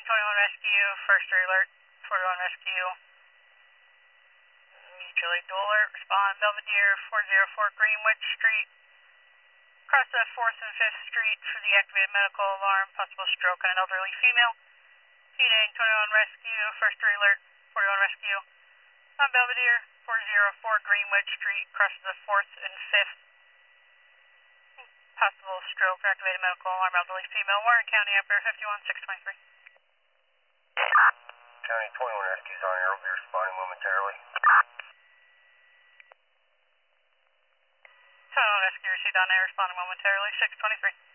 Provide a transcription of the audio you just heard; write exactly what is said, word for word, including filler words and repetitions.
twenty-one Rescue, first alert, forty-one Rescue. Mutually dual alert, respond Belvedere, four oh four Greenwich Street. Cross the fourth and fifth Street for the activated medical alarm, possible stroke on an elderly female. Heating, twenty-one Rescue, first alert, forty-one Rescue. On Belvedere, four oh four Greenwich Street, crosses the fourth and fifth. Possible stroke, activated medical alarm, elderly female. Warren County, Ampere fifty-one six twenty-three. County twenty-one Rescue's on air, will be responding momentarily. twenty-one Rescue received on air, responding momentarily, six twenty-three.